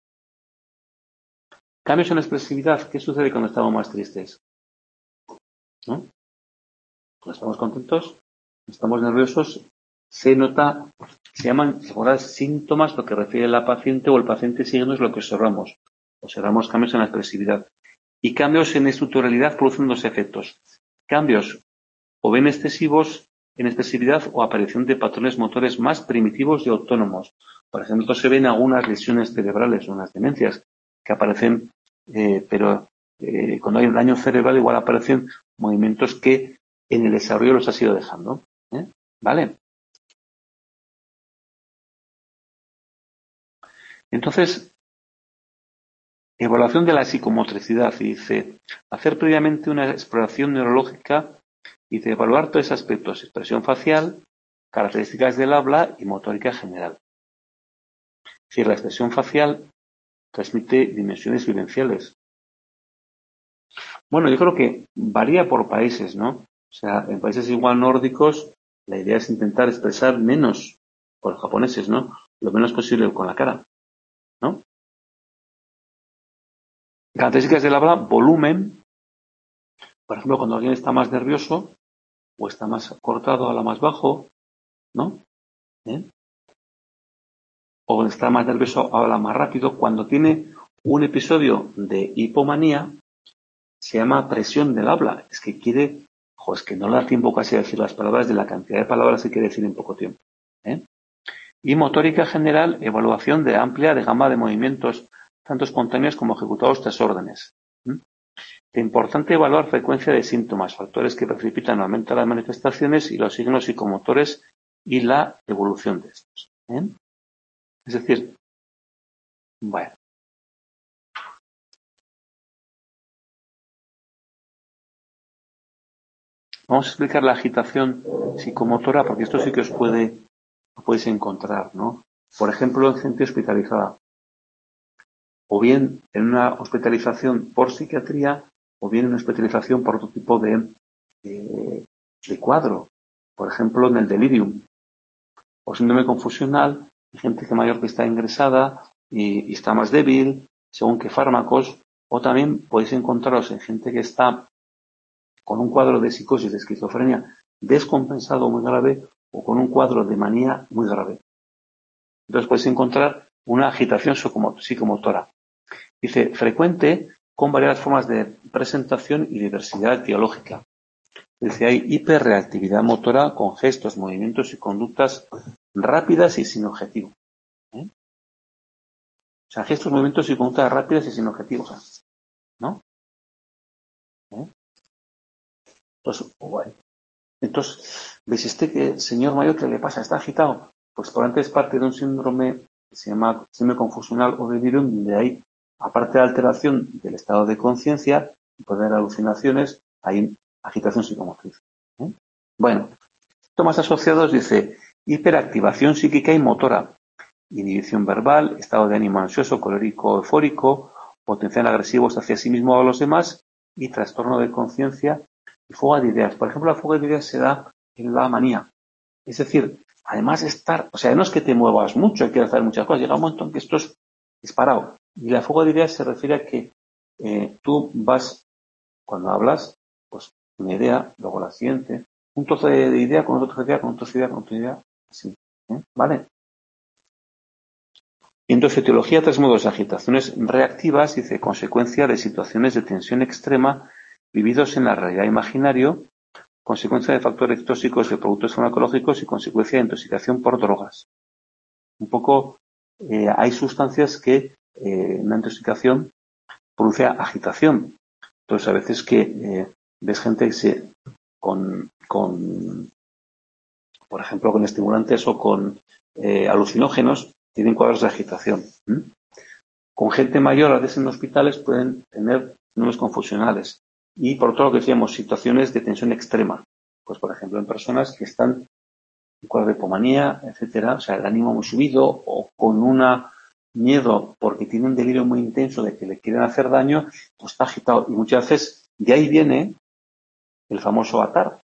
Cambios en la expresividad. ¿Qué sucede cuando estamos más tristes? ¿No? Cuando estamos contentos, estamos nerviosos, se nota, se llaman síntomas, lo que refiere la paciente o el paciente signos, lo que observamos. Observamos cambios en la expresividad. Y cambios en estructuralidad producen dos efectos. Cambios o bien excesivos en expresividad o aparición de patrones motores más primitivos y autónomos. Por ejemplo, se ven algunas lesiones cerebrales o unas demencias que aparecen, pero cuando hay un daño cerebral igual aparecen movimientos que en el desarrollo los has ido dejando. ¿Vale? Entonces, evaluación de la psicomotricidad. Dice, hacer previamente una exploración neurológica y de evaluar tres aspectos: expresión facial, características del habla y motórica general. Es decir, la expresión facial transmite dimensiones vivenciales. Bueno, yo creo que varía por países, ¿no? O sea, en países igual nórdicos, la idea es intentar expresar menos, por los japoneses, ¿no? Lo menos posible con la cara, ¿no? Características del habla: volumen. Por ejemplo, cuando alguien está más nervioso o está más cortado, habla más bajo, ¿no? O cuando está más nervioso, habla más rápido. Cuando tiene un episodio de hipomanía, se llama presión del habla. Es que quiere, es que no le da tiempo casi a decir las palabras de la cantidad de palabras que quiere decir en poco tiempo. Y motórica general, evaluación de amplia de gama de movimientos, tanto espontáneos como ejecutados tras órdenes. Es importante evaluar frecuencia de síntomas, factores que precipitan o aumentan las manifestaciones y los signos psicomotores y la evolución de estos. Es decir, bueno. Vamos a explicar la agitación psicomotora, porque esto sí que os podéis encontrar, ¿no? Por ejemplo, en gente hospitalizada, o bien en una hospitalización por psiquiatría, o bien en una hospitalización por otro tipo de cuadro. Por ejemplo, en el delirium, o síndrome confusional, hay gente que mayor que está ingresada y está más débil, según qué fármacos, o también podéis encontraros en gente que está con un cuadro de psicosis, de esquizofrenia descompensado muy grave, o con un cuadro de manía muy grave. Entonces podéis encontrar una agitación psicomotora. Dice, frecuente con variadas formas de presentación y diversidad etiológica. Dice, hay hiperreactividad motora con gestos, movimientos y conductas rápidas y sin objetivo. O sea, gestos, movimientos y conductas rápidas y sin objetivo. ¿No? Entonces, ¿veis señor mayor que le pasa? ¿Está agitado? Pues probablemente es parte de un síndrome que se llama síndrome confusional o delirium, donde hay, aparte de alteración del estado de conciencia, puede haber alucinaciones, hay agitación psicomotriz. Bueno, síntomas asociados, dice, hiperactivación psíquica y motora, inhibición verbal, estado de ánimo ansioso, colérico, eufórico, potencial agresivos hacia sí mismo o a los demás y trastorno de conciencia y fuga de ideas. Por ejemplo, la fuga de ideas se da en la manía. Es decir, además de estar, o sea, no es que te muevas mucho, hay que hacer muchas cosas, llega un momento en que esto es disparado. Y la fuga de ideas se refiere a que tú vas, cuando hablas, pues una idea, luego la siguiente, un trozo de idea con otra idea, con otra idea, con otra idea, así. ¿Vale? Y entonces, etiología, tres modos de agitaciones reactivas, dice, consecuencia de situaciones de tensión extrema vividos en la realidad imaginario, consecuencia de factores tóxicos de productos farmacológicos y consecuencia de intoxicación por drogas. Un poco, hay sustancias que una intoxicación produce agitación. Entonces, a veces que ves gente que por ejemplo, con estimulantes o con alucinógenos, tienen cuadros de agitación. Con gente mayor, a veces en hospitales, pueden tener fenómenos confusionales. Y por otro lado, que decíamos, situaciones de tensión extrema. Pues, por ejemplo, en personas que están en cuadro de hipomanía, etcétera, o sea, el ánimo muy subido o con una miedo porque tiene un delirio muy intenso de que le quieren hacer daño, pues está agitado. Y muchas veces de ahí viene el famoso ATAR.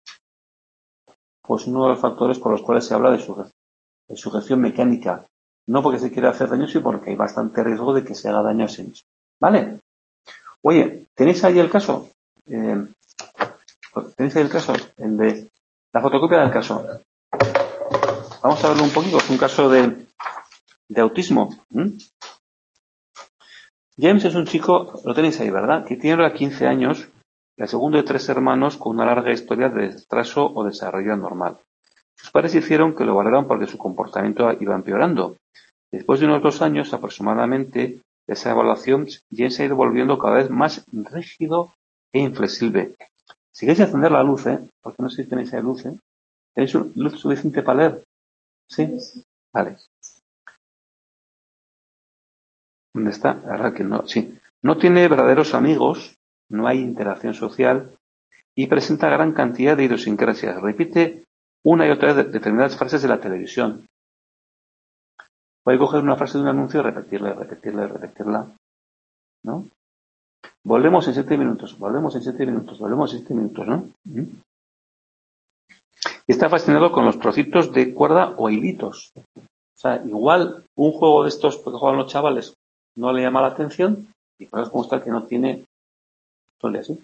Pues uno de los factores por los cuales se habla de sujeción mecánica. No porque se quiera hacer daño, sino porque hay bastante riesgo de que se haga daño a sí mismo. ¿Vale? Oye, ¿tenéis ahí el caso? ¿Tenéis ahí el caso? El de la fotocopia del caso. Vamos a verlo un poquito. Es un caso de autismo. James es un chico, lo tenéis ahí, ¿verdad? Que tiene ahora 15 años, el segundo de 3 hermanos con una larga historia de retraso o desarrollo anormal. Sus padres hicieron que lo valoraran porque su comportamiento iba empeorando. Después de unos 2 años aproximadamente de esa evaluación, James se ha ido volviendo cada vez más rígido e inflexible. Si queréis encender la luz, porque no sé si tenéis ahí luz, ¿tenéis luz suficiente para leer? ¿Sí? Vale. ¿Dónde está? La verdad que no. Sí. No tiene verdaderos amigos, no hay interacción social y presenta gran cantidad de idiosincrasias. Repite una y otra vez determinadas frases de la televisión. Puede coger una frase de un anuncio y repetirla, ¿no? Volvemos en 7 minutos, volvemos en 7 minutos, volvemos en 7 minutos, ¿no? Y está fascinado con los trocitos de cuerda o hilitos. O sea, igual un juego de estos que juegan los chavales no le llama la atención y cosas como esta que no tiene, suele así.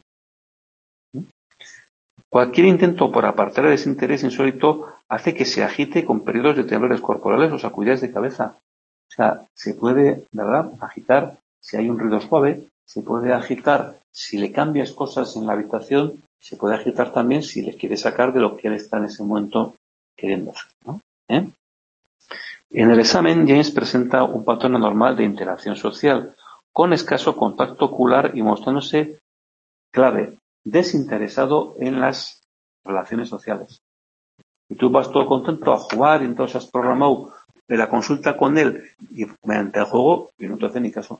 Cualquier intento por apartar ese interés insólito hace que se agite con periodos de temblores corporales o sacudidas de cabeza. O sea, se puede, ¿verdad?, agitar si hay un ruido suave, se puede agitar si le cambias cosas en la habitación, se puede agitar también si le quiere sacar de lo que él está en ese momento queriendo hacer, ¿no? En el examen, James presenta un patrón anormal de interacción social, con escaso contacto ocular y mostrándose clave, desinteresado en las relaciones sociales. Y tú vas todo contento a jugar y entonces has programado de la consulta con él y mediante el juego y no te hace ni caso.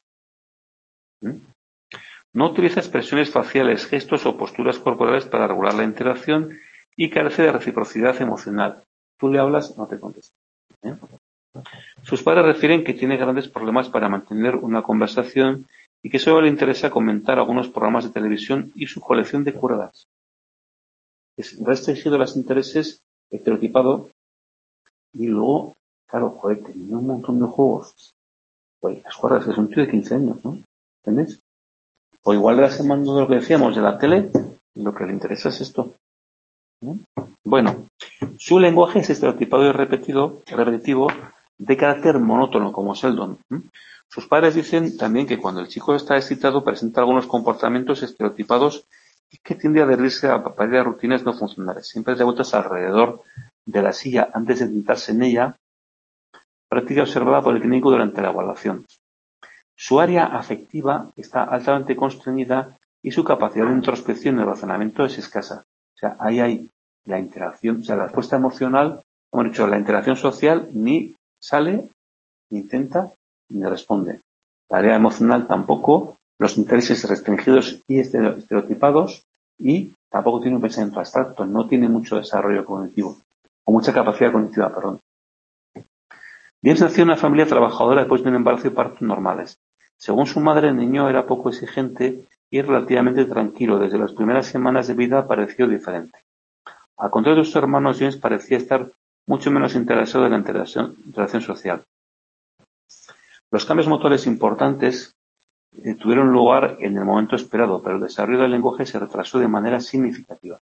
No utiliza expresiones faciales, gestos o posturas corporales para regular la interacción y carece de reciprocidad emocional. Tú le hablas, no te contesta. Sus padres refieren que tiene grandes problemas para mantener una conversación y que solo le interesa comentar algunos programas de televisión y su colección de cuerdas. Es restringido a los intereses, estereotipado, y luego, claro, joder, tenía un montón de juegos. Pues las cuerdas, es un tío de 15 años, ¿no? ¿Entendés? O igual le das el mando de lo que decíamos de la tele, y lo que le interesa es esto. Bueno, su lenguaje es estereotipado y repetitivo, de carácter monótono, como Sheldon. Sus padres dicen también que cuando el chico está excitado presenta algunos comportamientos estereotipados y que tiende a adherirse a varias rutinas no funcionales. Siempre de vueltas alrededor de la silla antes de sentarse en ella, práctica observada por el clínico durante la evaluación. Su área afectiva está altamente constreñida y su capacidad de introspección y razonamiento es escasa. O sea, ahí hay la interacción, o sea, la respuesta emocional, como he dicho, la interacción social ni sale, ni intenta, ni responde. La área emocional tampoco, los intereses restringidos y estereotipados y tampoco tiene un pensamiento abstracto, no tiene mucho desarrollo cognitivo. o mucha capacidad cognitiva, perdón. James nació en una familia trabajadora después de un embarazo y partos normales. Según su madre, el niño era poco exigente y relativamente tranquilo. Desde las primeras semanas de vida pareció diferente. Al contrario de sus hermanos, James parecía estar mucho menos interesado en la interacción social. Los cambios motores importantes tuvieron lugar en el momento esperado, pero el desarrollo del lenguaje se retrasó de manera significativa.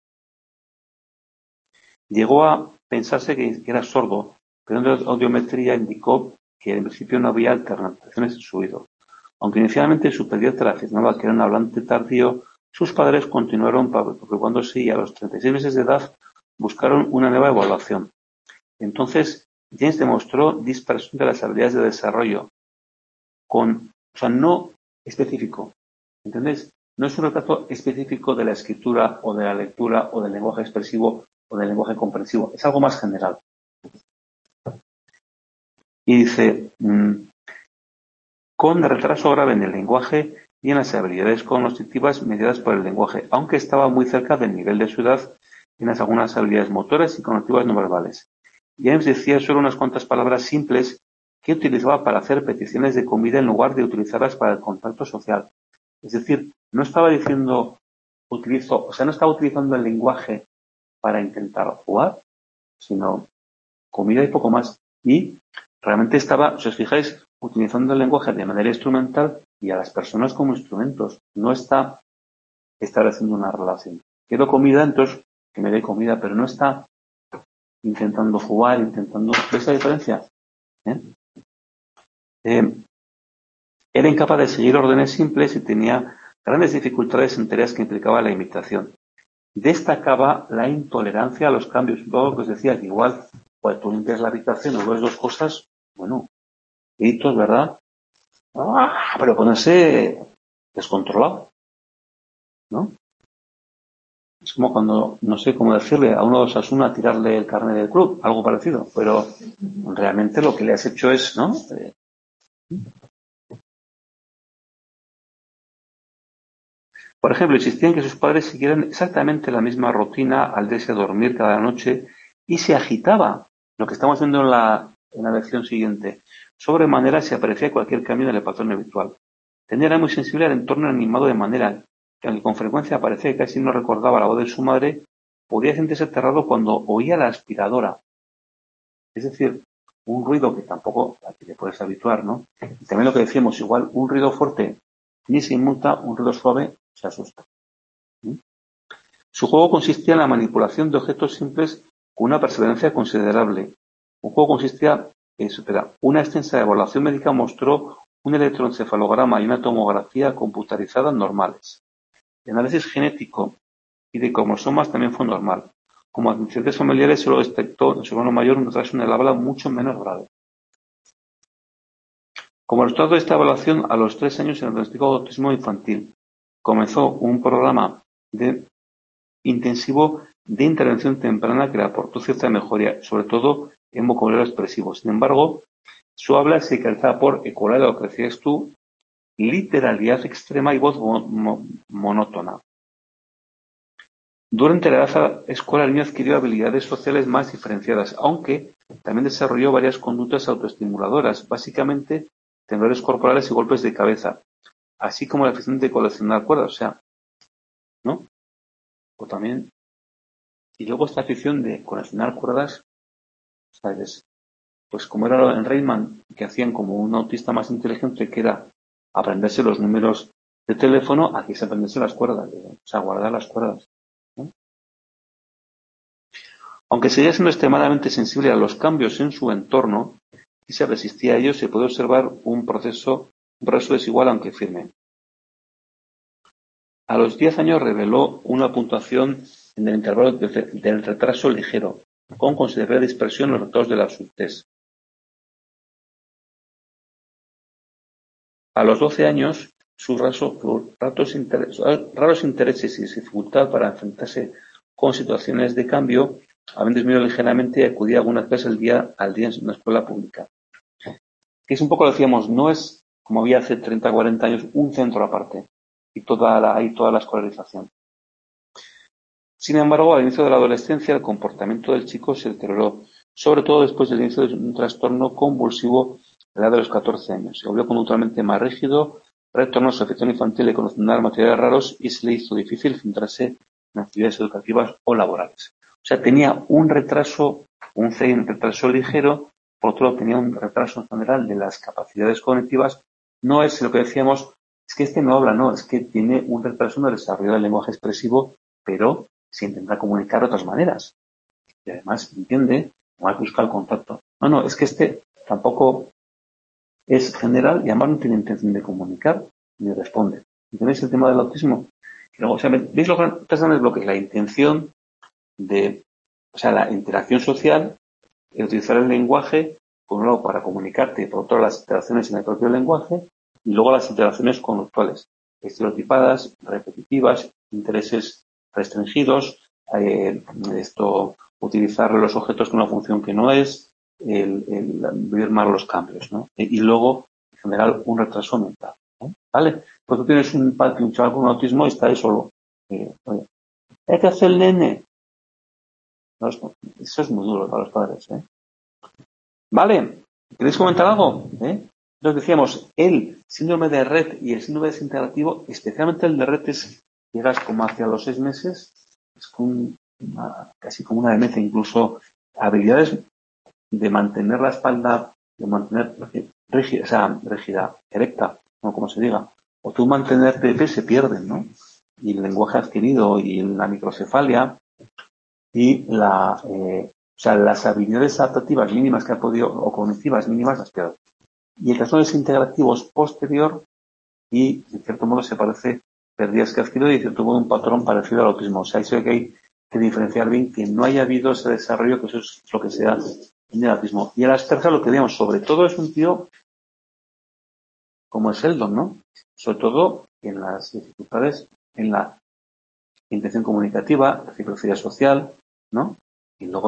Llegó a pensarse que era sordo, pero una audiometría indicó que en principio no había alteraciones en su oído. Aunque inicialmente su pediatra afirmaba que era un hablante tardío, sus padres continuaron preocupándose y a los 36 meses de edad buscaron una nueva evaluación. Entonces, James demostró dispersión de las habilidades de desarrollo, no específico, ¿entendés? No es un retrato específico de la escritura o de la lectura o del lenguaje expresivo o del lenguaje comprensivo, es algo más general. Y dice, con retraso grave en el lenguaje y en las habilidades cognitivas mediadas por el lenguaje, aunque estaba muy cerca del nivel de su edad en algunas habilidades motoras y cognitivas no verbales. James decía solo unas cuantas palabras simples que utilizaba para hacer peticiones de comida en lugar de utilizarlas para el contacto social. Es decir, no estaba diciendo no estaba utilizando el lenguaje para intentar jugar, sino comida y poco más. Y realmente estaba, si os fijáis, utilizando el lenguaje de manera instrumental y a las personas como instrumentos. No está estableciendo una relación. Quiero comida, entonces que me dé comida, pero no está intentando jugar, ¿Ves la diferencia? Era incapaz de seguir órdenes simples y tenía grandes dificultades en tareas que implicaban la imitación. Destacaba la intolerancia a los cambios. Luego que os decía que igual, cuando tú limpias la habitación o ves dos cosas, bueno, gritos, ¿verdad? Pero ponerse descontrolado, ¿no? Es como cuando, no sé cómo decirle, a uno de Osasuna tirarle el carnet del club, algo parecido, pero realmente lo que le has hecho es, ¿no? Por ejemplo, insistía en que sus padres siguieran exactamente la misma rutina al irse a dormir cada noche y se agitaba, lo que estamos viendo en la lección siguiente. Sobremanera se aparecía cualquier cambio en el patrón habitual. Era muy sensible al entorno animado de manera que, aunque con frecuencia parecía que casi no recordaba la voz de su madre, podía sentirse aterrado cuando oía la aspiradora. Es decir, un ruido que tampoco a ti te puedes habituar, ¿no? Y también lo que decíamos, igual un ruido fuerte ni se inmuta, un ruido suave se asusta. Su juego consistía en la manipulación de objetos simples con una perseverancia considerable. Una extensa evaluación médica mostró un electroencefalograma y una tomografía computarizada normales. El análisis genético y de cromosomas también fue normal. Como antecedentes familiares solo detectó en su hermano mayor un retraso en el habla mucho menos grave. Como resultado de esta evaluación, a los 3 años se le diagnosticó autismo infantil. Comenzó un programa intensivo de intervención temprana que le aportó cierta mejoría, sobre todo en vocabulario expresivo. Sin embargo, su habla se caracterizaba por ecualidad, lo que decías tú, literalidad extrema y voz monótona. Durante la edad escolar, el niño adquirió habilidades sociales más diferenciadas, aunque también desarrolló varias conductas autoestimuladoras, básicamente temblores corporales y golpes de cabeza, así como la afición de coleccionar cuerdas, ¿no? O también, y luego esta afición de coleccionar cuerdas, ¿sabes? Pues como era en Rayman, que hacían como un autista más inteligente, que era aprenderse los números de teléfono, aquí se aprenderse las cuerdas, guardar las cuerdas, ¿no? Aunque seguía siendo extremadamente sensible a los cambios en su entorno y se resistía a ellos, se puede observar un proceso desigual aunque firme. A los 10 años reveló una puntuación en el intervalo del retraso ligero, con considerable dispersión en los resultados de la subtest. A los 12 años, sus raros intereses y dificultad para enfrentarse con situaciones de cambio habían disminuido ligeramente y acudía algunas veces al día en una escuela pública. Que es un poco, decíamos, no es como había hace 30 o 40 años un centro aparte y toda la escolarización. Sin embargo, al inicio de la adolescencia, el comportamiento del chico se deterioró, sobre todo después del inicio de un trastorno convulsivo a la edad de los 14 años. Se volvió conductualmente más rígido, retornó a su afección infantil de coleccionar materiales raros y se le hizo difícil centrarse en actividades educativas o laborales. O sea, tenía un retraso, un retraso ligero, por otro lado tenía un retraso en general de las capacidades cognitivas. No es lo que decíamos, es que este no habla, no, es que tiene un retraso en el desarrollo del lenguaje expresivo, pero se intenta comunicar de otras maneras. Y además entiende, no hay que buscar el contacto. No, es que este tampoco es general y además no tiene intención de comunicar ni responde. ¿Entendéis el tema del autismo? Y luego, o sea, ¿veis los tres grandes bloques? La intención de, o sea, la interacción social, el utilizar el lenguaje, por un lado para comunicarte y por otro las interacciones en el propio lenguaje, y luego las interacciones conductuales, estereotipadas, repetitivas, intereses restringidos, utilizar los objetos con una función que no es, el vivir mal los cambios, ¿no? Y luego, en general, un retraso mental, ¿no? ¿Vale? Pues tú tienes un chaval con autismo y está ahí solo. Oye, hay que hacer el nene. No, eso es muy duro para los padres, ¿eh? Vale, ¿queréis comentar algo? Entonces decíamos, el síndrome de Rett y el síndrome desintegrativo, especialmente el de Rett, llegas como hacia los 6 meses, es casi como una demencia, incluso habilidades de mantener la espalda, de mantener rígida, o sea, rígida, erecta, no como se diga, o tú mantenerte de pie se pierden, ¿no? Y el lenguaje adquirido y la microcefalia y las habilidades adaptativas mínimas que ha podido, o cognitivas mínimas, las pierde. Y el trastorno desintegrativo es posterior y, en cierto modo, se parece pérdidas que ha adquirido y, en cierto modo, un patrón parecido al autismo. O sea, eso que hay que diferenciar bien que no haya habido ese desarrollo, que eso es lo que se da en el autismo. Y el Asperger, lo que digamos, sobre todo es un tío como es Sheldon, ¿no? Sobre todo en las dificultades en la intención comunicativa, la ciclofilia social, ¿no? Y luego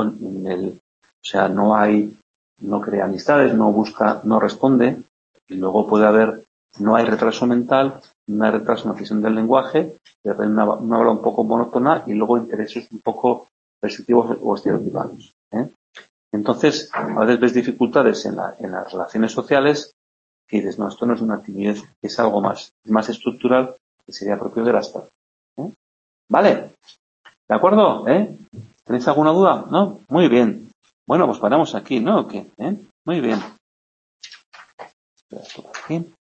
no crea amistades, no busca, no responde, y luego puede haber, no hay retraso mental, no hay retraso en la decisión del lenguaje, una habla un poco monótona y luego intereses un poco restrictivos o estereotipados, ¿eh? Entonces, a veces ves dificultades en las relaciones sociales que dices, no, esto no es una timidez, es algo más estructural que sería propio de las personas, ¿eh? ¿Vale? ¿De acuerdo? ¿Tenéis alguna duda? ¿No? Muy bien. Bueno, pues paramos aquí, ¿no? ¿O qué? Muy bien. Espera esto por aquí.